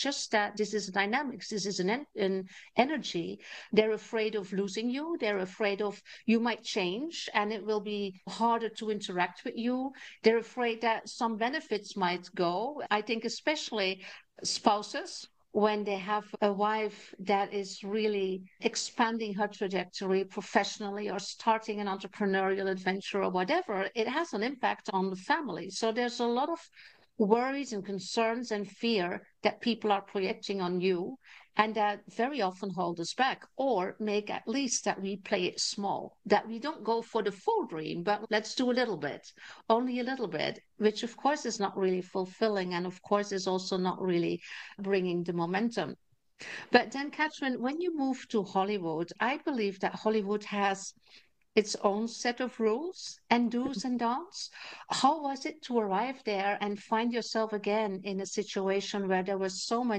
just that this is dynamics, this is an energy. They're afraid of losing you. They're afraid of you might change and it will be harder to interact with you. They're afraid that some benefits might go. I think especially spouses, when they have a wife that is really expanding her trajectory professionally or starting an entrepreneurial adventure or whatever, it has an impact on the family. So there's a lot of worries and concerns and fear that people are projecting on you, and that very often hold us back or make at least that we play it small, that we don't go for the full dream, but let's do a little bit, only a little bit, which of course is not really fulfilling and of course is also not really bringing the momentum. But then, Catherine, when you move to Hollywood, I believe that Hollywood has its own set of rules and do's and don'ts. How was it to arrive there and find yourself again in a situation where there were so many